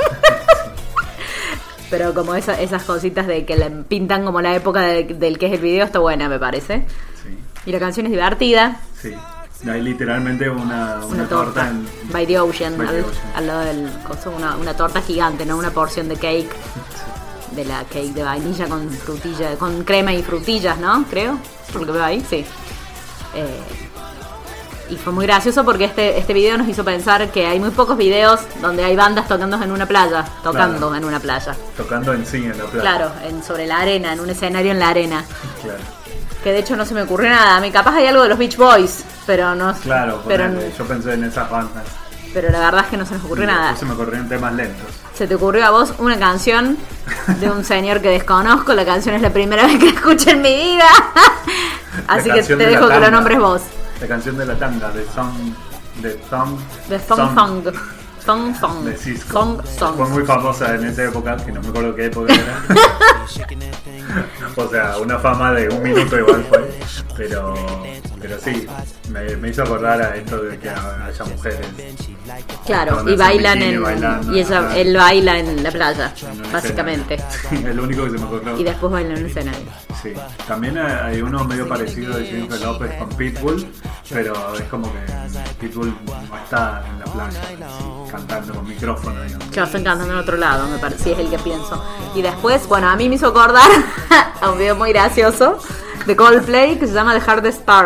Pero como esa, esas cositas de que le pintan como la época de- del que es el video está buena, me parece. Sí, Y la canción es divertida. sí. Hay literalmente una, una, Una torta, torta. en... By the Ocean. By the al, Ocean. al lado del coso. Una, una torta gigante, ¿no? Una porción de cake. De la cake de vainilla con frutilla, con crema y frutillas, ¿no? Creo. Por lo que veo ahí, sí. Eh, y fue muy gracioso porque este, este video nos hizo pensar que hay muy pocos videos donde hay bandas tocando en una playa. Tocando Claro. en una playa. Tocando en sí en la playa. Claro, en, sobre la arena, en un escenario en la arena. Claro, Que de hecho no se me ocurrió nada. A mí capaz hay algo de los Beach Boys, pero no claro pero, ponele, yo pensé en esas bandas. pero la verdad es que no se nos ocurrió Y nada. después se me ocurrieron temas lentos. ¿Se te ocurrió a vos una canción de un señor que desconozco? La canción es la primera vez que la escucho en mi vida. Así La que canción te de la dejo que lo tanga. nombres vos. La canción de la tanga, de Song... De Thong... De Thong Thong. Thong Thong. De Cisco. Thong Fue Thong. muy famosa en esa época, que no me acuerdo qué época era. O sea, una fama de un minuto igual fue. Pero, pero sí, me, me hizo acordar a esto de que haya mujeres. Claro, Cuando y hacen bailan bikini, en. bailando, Y ella, claro. él baila en la playa, en una básicamente. escena. Sí, es lo único que se me ocurrió. Y después baila en un escenario. Sí, también hay uno medio parecido de Jennifer López con Pitbull, pero es como que Pitbull no está en la playa así, cantando con micrófono, digamos. Yo estoy cantando en otro lado, me parece, sí, es el que pienso. Y después, bueno, a mí me hizo acordar a un video muy gracioso de Coldplay que se llama The Hardest Part.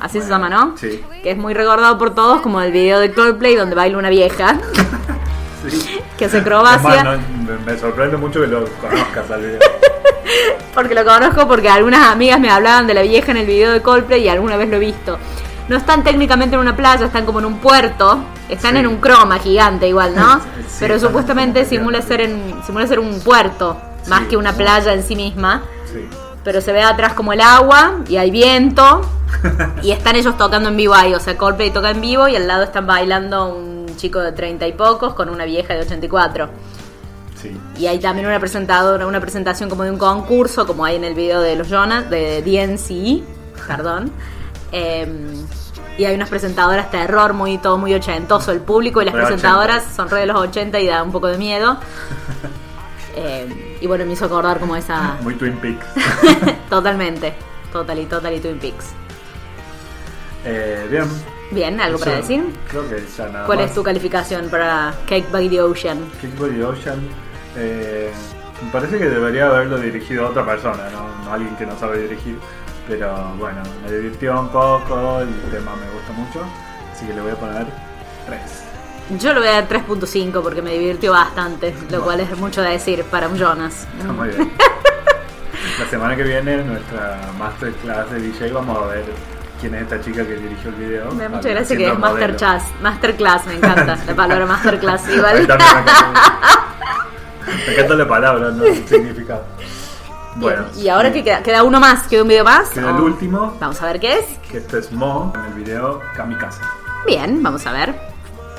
así Bueno, se llama, ¿no? sí. Que es muy recordado por todos como el video de Coldplay donde baila una vieja Sí. que hace Es acrobacia. más, no, me, me sorprende mucho que lo conozcas al video. Porque lo conozco porque algunas amigas me hablaban de la vieja en el video de Coldplay y alguna vez lo he visto. No están técnicamente en una playa, están como en un puerto. Están Sí. en un croma gigante igual, ¿no? Sí, Pero están supuestamente como simula ser, gigantes. en, simula ser un puerto, más Sí, que una ¿no? playa en sí misma. Sí. Pero se ve atrás como el agua y hay viento. Y están ellos tocando en vivo ahí. O sea, Coldplay toca en vivo y al lado están bailando un chico de treinta y pocos con una vieja de ochenta y cuatro. Sí. Y hay también una presentadora, una presentación como de un concurso, como hay en el video de los Jonas, de D N C, perdón. Eh, y hay unas presentadoras terror, muy todo muy ochentoso el público, y las Re presentadoras ochenta. son re de los ochenta y da un poco de miedo. Eh, y bueno, me hizo acordar como esa... Muy Twin Peaks. Totalmente, totally, totally Twin Peaks. Eh, bien. Bien, ¿algo para Eso, decir? Creo que ya nada ¿Cuál más. es tu calificación para Cake by the Ocean? Cake by the Ocean. Eh, me parece que debería haberlo dirigido a otra persona, ¿no? No alguien que no sabe dirigir. Pero bueno, me divirtió un poco, el tema me gusta mucho. Así que le voy a poner tres. Yo le voy a dar tres punto cinco porque me divirtió bastante, lo cual es mucho de decir para un Jonas. Está muy bien. La semana que viene, en nuestra masterclass de D J, vamos a ver quién es esta chica que dirigió el video. Me da mucha Al- gracia que siendo es modelo. masterclass. Masterclass, me encanta la palabra masterclass. Ahí Igual. también me encanta. Me encanta la palabra, no el significado. Bueno, y ahora que queda, queda uno más, queda un video más. queda el ¿O? último, Vamos a ver qué es. que este es Mo en el video Kamikaze. Bien, vamos a ver.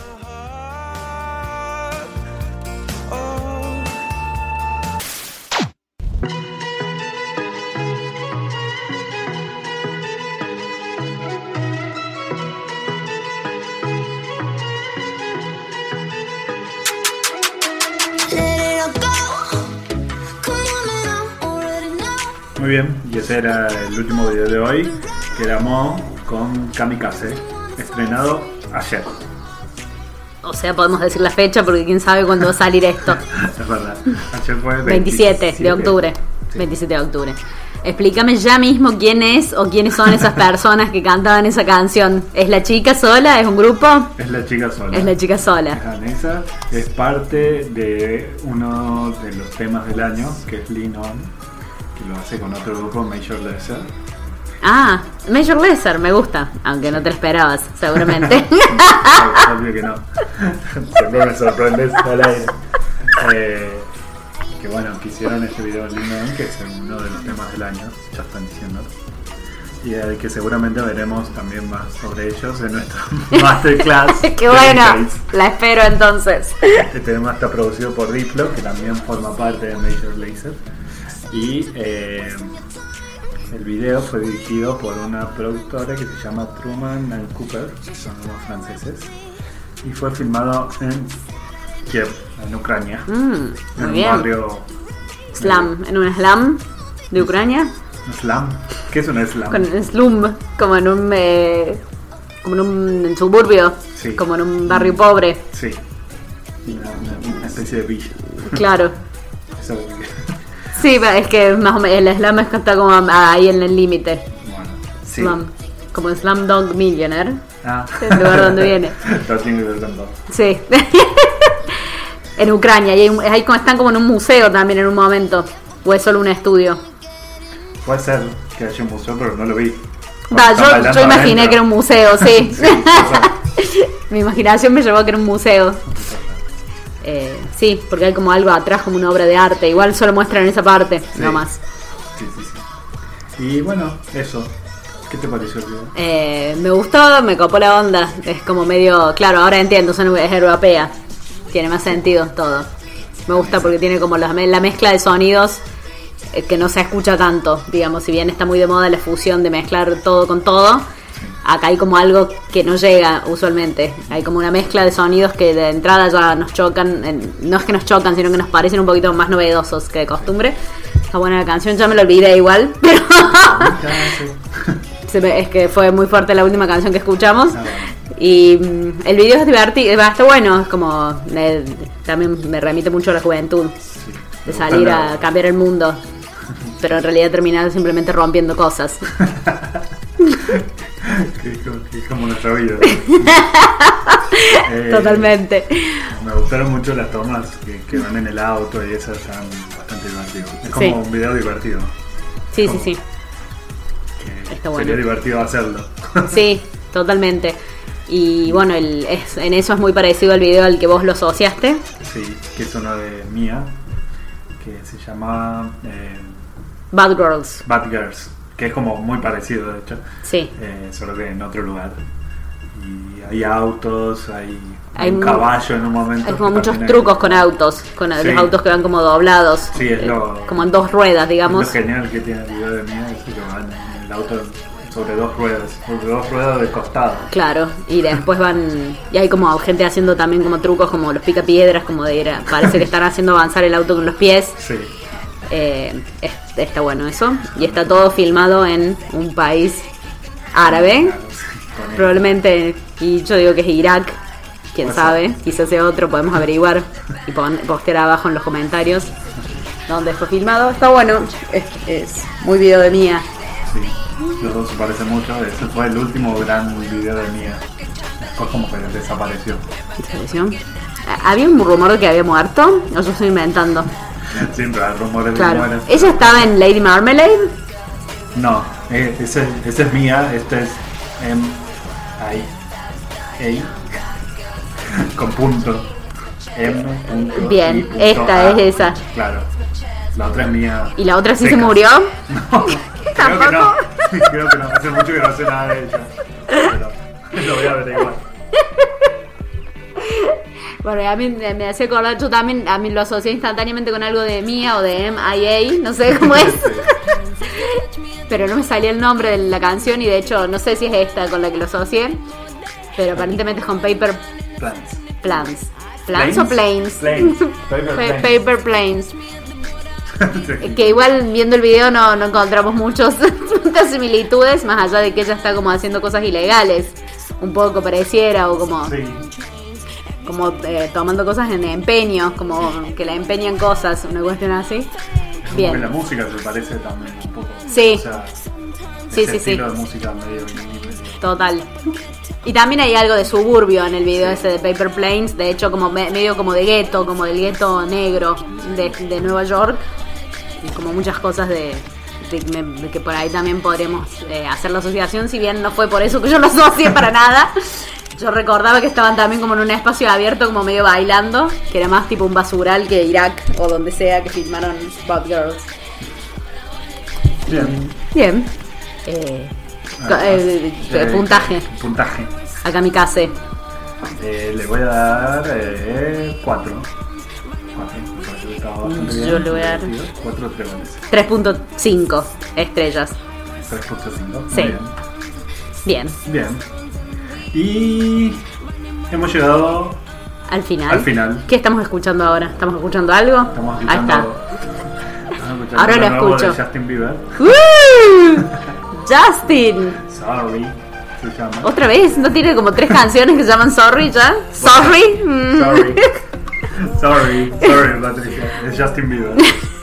Muy bien, y ese era el último video de hoy, que era Mo con Kamikaze, estrenado ayer. O sea, podemos decir la fecha porque quién sabe cuándo va a salir esto. Es verdad, ayer fue veintisiete de octubre. Sí. veintisiete de octubre. Explícame ya mismo quién es o quiénes son esas personas que cantaban esa canción. ¿Es la chica sola? ¿Es un grupo? Es la chica sola. Es la chica sola. Es danesa, es parte de uno de los temas del año, que es Lean On, que lo hace con otro grupo, Major Lazer. Ah, Major Lazer, me gusta. Aunque no te lo esperabas, seguramente. Obvio que no. Siempre me sorprendes al aire. Eh, que bueno, que hicieron este video en Lean On, que es uno de los temas del año, ya están diciendo. Y eh, que seguramente veremos también más sobre ellos en nuestra masterclass. Qué de bueno, D Js. la espero entonces. Este tema está producido por Diplo, que también forma parte de Major Lazer. Y eh, el video fue dirigido por una productora que se llama Truman and Cooper, que son unos franceses. Y fue filmado en Kiev, en Ucrania. Mm, en muy un bien. barrio. Slam, en un slam de Ucrania. ¿Slam? ¿Qué es un slam? Con un slum, como en un eh, como en un suburbio, Sí. como en un barrio pobre. Sí. Una, una- una especie de villa. Claro. Eso, Sí, es que más o menos el slam es que está como ahí en el límite. bueno, sí. Slum, como el Slumdog Millionaire. Ah. El lugar donde viene. Lo tengo que ver tanto. Sí. En Ucrania, y hay un- ahí como- están como en un museo también en un momento. O es solo un estudio. Puede ser que haya un museo, pero no lo vi. Va, Están yo, bailando yo imaginé adentro. que era un museo, sí. Sí, eso. Mi imaginación me llevó a que era un museo. Eh, sí, porque hay como algo atrás, como una obra de arte. Igual solo muestran esa parte, Sí. no más. Sí, sí, sí. Y bueno, eso. ¿Qué te pareció el video? Eh, me gustó, me copó la onda. Es como medio. Claro, ahora entiendo, son, es europea. Tiene más sentido todo. Me gusta porque tiene como la, la mezcla de sonidos eh, que no se escucha tanto. Digamos, si bien está muy de moda la fusión de mezclar todo con todo, acá hay como algo que no llega usualmente. Hay como una mezcla de sonidos que de entrada ya nos chocan. en- no es que nos chocan, sino que nos parecen un poquito más novedosos que de costumbre. Está buena la canción, ya me la olvidé igual, pero se me- es que fue muy fuerte la última canción que escuchamos. Ah, bueno. Y mm, el video es divertido, está bueno, es como eh, también me remite mucho a la juventud, Sí. de Me salir gusta a la- cambiar el mundo, pero en realidad terminar simplemente rompiendo cosas. que, es como, que es como nuestra vida. eh, Totalmente. Me gustaron mucho las tomas que, que van en el auto y esas están bastante divertidas. Es como Sí. un video divertido. Sí, sí, Como sí. que Está bueno. Sería divertido hacerlo. Sí, totalmente. Y bueno, el, es, en eso es muy parecido al video al que vos lo asociaste. Sí, que es uno de Mia, que se llama eh, Bad Girls. Bad Girls, que es como muy parecido de hecho, Sí. eh, solo que en otro lugar. Y hay autos, hay, Hay un mu- caballo en un momento. Hay como que muchos también hay- trucos con autos, con Sí. los autos que van como doblados. Sí, es eh, lo- como en dos ruedas, digamos. Lo genial que tiene el video de Mia es que van en el auto sobre dos ruedas, sobre dos ruedas de costado. Claro, y después van. Y hay como gente haciendo también como trucos como los picapiedras, como de ir a- parece que están haciendo avanzar el auto con los pies. Sí, Eh, es- está bueno eso. Y está todo filmado en un país árabe. claro, sí, con el- Probablemente, y yo digo que es Irak, quién Puede sabe, ser. quizás sea otro, podemos averiguar y pon- postear abajo en los comentarios dónde fue filmado. Está bueno, es, es muy video de Mía. Sí, los dos se parecen mucho. Ese fue el último gran video de Mia. Después como que desapareció. ¿Desapareció? Ah, ¿Había un rumor de que había muerto? ¿O yo estoy inventando? Siempre hay rumores de que Claro. muere. ¿Ella estaba en Lady Marmalade? No, eh, ese, ese es Mia, este es M I A con punto. M punto Bien, I punto esta A. es esa. Clalo. La otra es Mia. ¿Y la otra sí se secas. murió? No, creo que no. Creo que no. Hace mucho que no sé nada de ella. Pero lo voy a averiguar. Bueno, a mí me me hacía acordar, yo también, a mí lo asocié instantáneamente con algo de Mia o de M I A, no sé cómo es. Pero no me salía el nombre de la canción y de hecho no sé si es esta con la que lo asocié. Pero aparentemente es con Paper Plans. Planes. ¿Planes o Planes? Planes. Paper Pa- planes. Paper Planes. Sí. Que igual viendo el video no, no encontramos muchos, muchas similitudes, más allá de que ella está como haciendo cosas ilegales. Un poco pareciera, o como, Sí. como eh, tomando cosas en empeño, como que la empeñan cosas, una cuestión así. Como Bien. que la música se parece también un poco. Sí. O sea, Sí, ese sí, sí. estilo de música medio vinil. Total. Y también hay algo de suburbio en el video ese de Paper Planes, de hecho como me- medio como de gueto, como del gueto negro de, de Nueva York, y como muchas cosas de, de- me- de que por ahí también podríamos eh, hacer la asociación, si bien no fue por eso que yo lo asocié para nada. Yo recordaba que estaban también como en un espacio abierto, como medio bailando, que era más tipo un basural que Irak o donde sea que filmaron Bad Girls. Bien. Bien. Eh, co- Ah, eh, eh, puntaje. Puntaje. Acá mi casa. Eh, le voy a dar eh, cuatro. cuatro. Me parece que estaba bastante Yo bien, le voy a dar- divertido. cuatro tregones. tres punto cinco estrellas. tres punto cinco. Sí. Bien. Bien. Bien. Y hemos llegado Al final. al final. ¿Qué estamos escuchando ahora? ¿Estamos escuchando algo? Estamos Ahí escuchando. está. estamos escuchando Ahora lo nuevo escucho. de Justin Bieber. ¡Uh! Justin. Sorry. Se llama. Otra vez, ¿no tiene como tres canciones que se llaman Sorry ya? Sorry. Mm. Sorry. Sorry. Sorry, Patricia. Es Justin Bieber.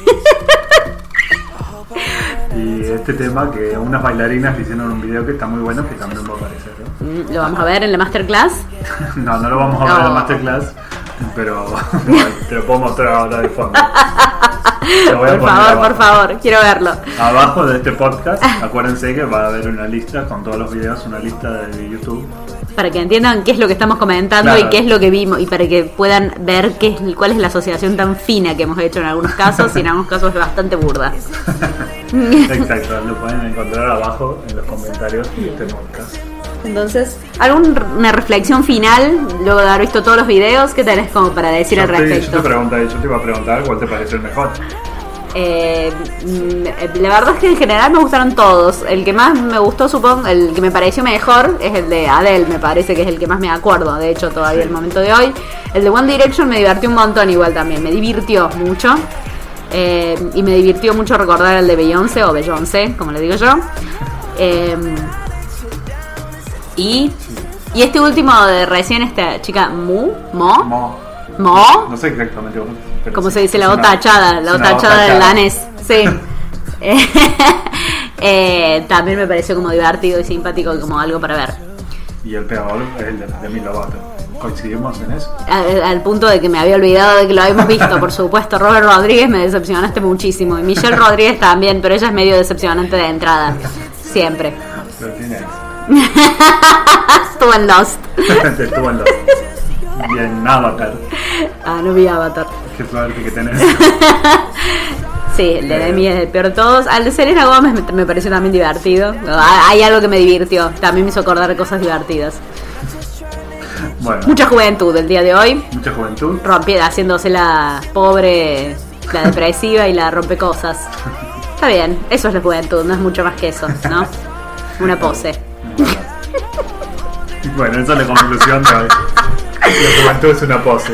Y este tema que unas bailarinas le hicieron un video que está muy bueno, que también va a aparecer, ¿no? Mm, ¿Lo vamos a ver en la masterclass? No, no lo vamos a ver en No. la masterclass, pero bueno, te lo puedo mostrar ahora de fondo. Lo voy a Por poner favor, abajo. por favor, quiero verlo. Abajo de este podcast, acuérdense que va a haber una lista con todos los videos, una lista de YouTube. Para que entiendan qué es lo que estamos comentando Claro. y qué es lo que vimos y para que puedan ver qué es, cuál es la asociación tan fina que hemos hecho en algunos casos y en algunos casos es bastante burda. Exacto, lo pueden encontrar abajo en los comentarios de este podcast. Entonces, ¿alguna reflexión final luego de haber visto todos los videos? ¿Qué tenés como para decir Yo al te, yo, respecto? te pregunté, yo te iba a preguntar cuál te pareció el mejor. Eh, mm, la verdad es que en general me gustaron todos. El que más me gustó, supongo, el que me pareció mejor es el de Adele, me parece que es el que más me acuerdo, de hecho, todavía Sí. el momento de hoy. El de One Direction me divirtió un montón igual también, me divirtió mucho. Eh, y me divirtió mucho recordar el de Beyoncé o Beyoncé, como le digo yo. Eh, y, y este último de recién, esta chica Mu, Mo, Mo. Mo, No sé exactamente cómo, pero como sí, se dice es la O una- tachada, la es O una O tachada del tachada. danés, sí. eh, también me pareció como divertido y simpático y como algo para ver. Y el peor es el de Demi Lovato. ¿Coincidimos en eso? Al, al punto de que me había olvidado de que lo habíamos visto, por supuesto. Robert Rodríguez me decepcionaste muchísimo. Y Michelle Rodríguez también, pero ella es medio decepcionante de entrada. Siempre. Pero tiene eso. Estuvo en Lost. Estuvo en Lost. Y en Avatar. Ah, no vi Avatar. Qué suerte que tenés. Sí, el de Demi es el peor de todos. Al de Selena Gómez me, me pareció también divertido. Hay algo que me divirtió. También me hizo acordar cosas divertidas. Bueno. Mucha juventud el día de hoy. Mucha juventud. Rompi, haciéndose la pobre, la depresiva y la rompecosas. Está bien, eso es la juventud, no es mucho más que eso, ¿no? Una pose. Bueno, esa es la conclusión de hoy. La juventud es una pose.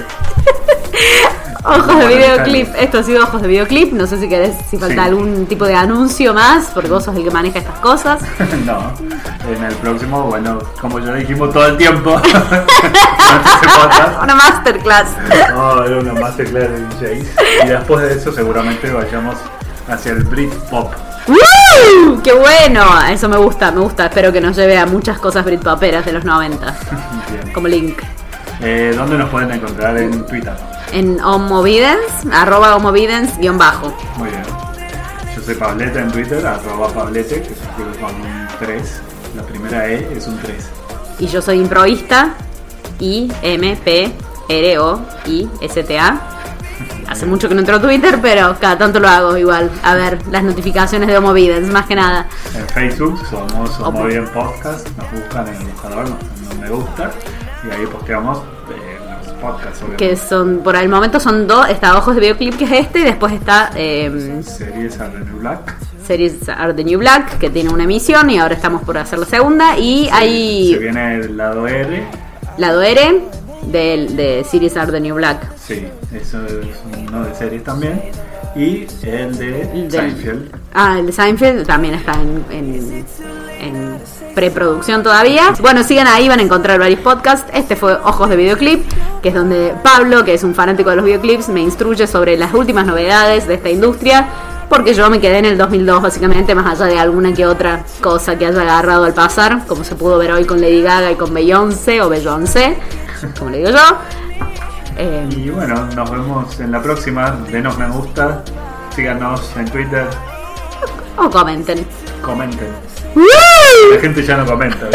Ojos de videoclip, esto ha sido Ojos de videoclip. No sé si querés, si falta Sí. algún tipo de anuncio más, porque vos sos el que maneja estas cosas. No, en el próximo, bueno, como ya dijimos todo el tiempo, durante ese podcast, Una masterclass. no, era una masterclass de D Js. Y después de eso seguramente vayamos hacia el Britpop. ¡Woo! ¡Qué bueno! Eso me gusta, me gusta. Espero que nos lleve a muchas cosas britpoperas de los noventa. Bien. Como Link. Eh, ¿Dónde nos pueden encontrar? En Twitter. En Homovidence, arroba Homovidence guión bajo. Muy bien. Yo soy Pablete en Twitter, arroba Pablete, que se escribe con un tres. La primera E es un tres. Y yo soy Improvista. I M P R O I S T A. Hace mucho que no entro a Twitter, pero cada tanto lo hago igual. A ver, las notificaciones de Homovidence, más que nada. En Facebook somos Homovidence Podcast. Nos buscan en el buscador, nos dan me gusta. Y ahí posteamos eh, los podcasts. Obviamente. Que son, por el momento son dos. Está Ojos de Videoclip, que es este. Y después está eh, Series Are the New Black. Series Are the New Black, que tiene una emisión. Y ahora estamos por hacer la segunda. Y Se, hay se viene el lado R. lado R de, de Series Are the New Black. Sí, eso es uno de series también. Y el de El del- Seinfeld. Ah, el de Seinfeld también está en, en, en preproducción todavía. Bueno, sigan ahí, van a encontrar varios podcasts. Este fue Ojos de Videoclip, que es donde Pablo, que es un fanático de los videoclips, me instruye sobre las últimas novedades de esta industria. Porque yo me quedé en el dos mil dos básicamente, más allá de alguna que otra cosa que haya agarrado al pasar, como se pudo ver hoy con Lady Gaga y con Beyoncé o Beyoncé, como le digo yo. Eh, Y bueno, nos vemos en la próxima. Denos me gusta. Síganos en Twitter. o comenten. Comenten. La gente ya no comenta.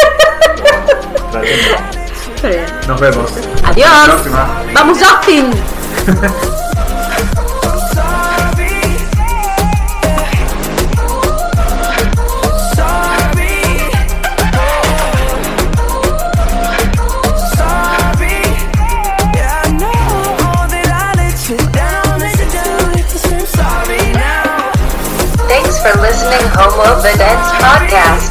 Pero bien. Nos vemos. Adiós. Hasta la próxima. Vamos, Justin. Thanks for listening, Homo Vidence Podcast.